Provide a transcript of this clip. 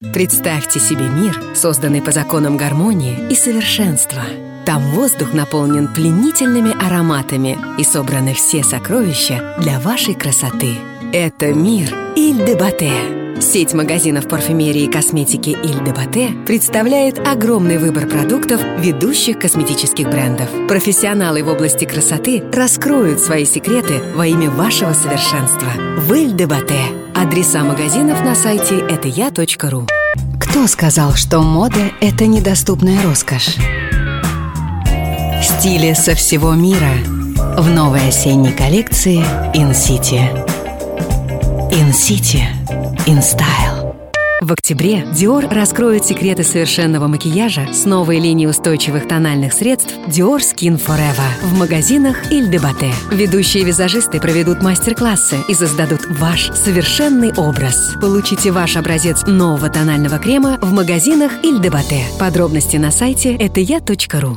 Представьте себе мир, созданный по законам гармонии и совершенства. Там воздух наполнен пленительными ароматами и собраны все сокровища для вашей красоты. Это мир Иль де Батте. Сеть магазинов парфюмерии и косметики Иль де Батте представляет огромный выбор продуктов ведущих косметических брендов. Профессионалы в области красоты раскроют свои секреты во имя вашего совершенства. В Иль де Батте. Адреса магазинов на сайте etoya.ru. Кто сказал, что мода – это недоступная роскошь? Стили со всего мира в новой осенней коллекции In City. In City. In Style. В октябре Dior раскроет секреты совершенного макияжа с новой линией устойчивых тональных средств Dior Skin Forever в магазинах Иль де Батте. Ведущие визажисты проведут мастер-классы и создадут ваш совершенный образ. Получите ваш образец нового тонального крема в магазинах Иль де Батте. Подробности на сайте etoya.ru.